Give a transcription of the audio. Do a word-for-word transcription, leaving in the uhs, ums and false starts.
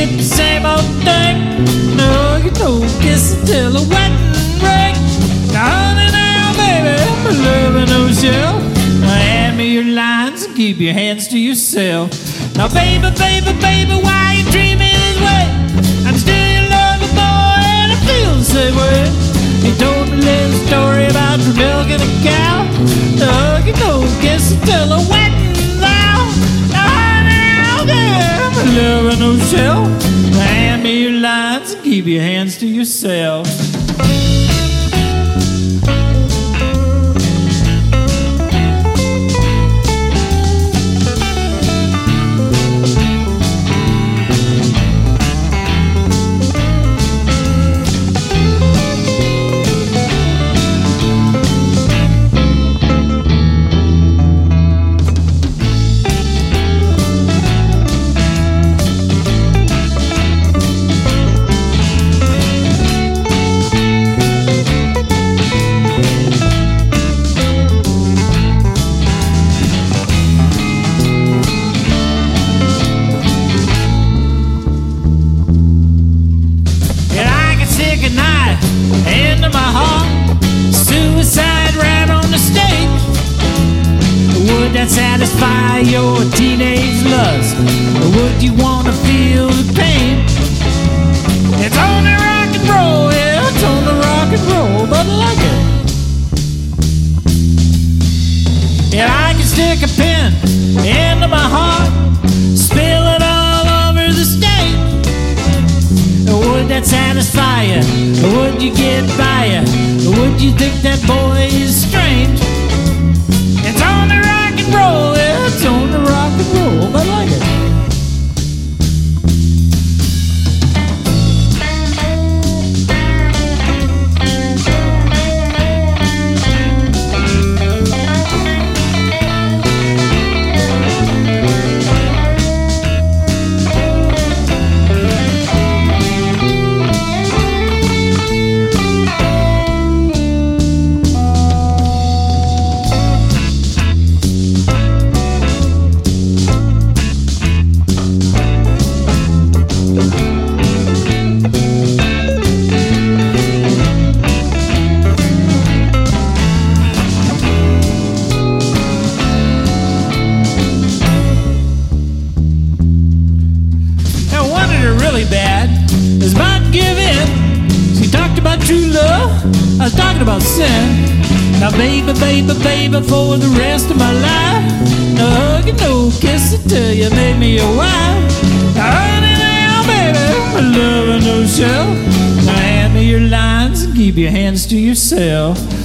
get the same old thing. No, you don't kiss until a wedding ring. Now, honey, now, baby, I'm loving no shell. Now, hand me your lines and keep your hands to yourself. Now, baby, baby, baby, why you treat me this way? I'm still your lover, boy, and I feel the same way. He told me a little story about milking a cow. No, you don't kiss until a wedding vow. Now, honey, now, baby, I'm loving no shell. Now, hand me your lines and keep your hands to yourself. Into my heart, suicide right on the stage. Would that satisfy your teenage lust? Or would you want to feel the pain? It's only rock and roll, yeah, it's only rock and roll, but I like it. Yeah, I can stick a pin into my heart, spill it all over the stage. Would that satisfy you? Or would you get by you? Or would you think that boy is strange? It's only rock and roll, yeah, it's only rock and roll, but I like it. Really bad is about to give in. She talked about true love, I was talking about sin. Now baby, baby, baby, for the rest of my life, no hug and no kiss until you made me your wife. Now honey now, baby, my love and no shell. Now hand me your lines and keep your hands to yourself.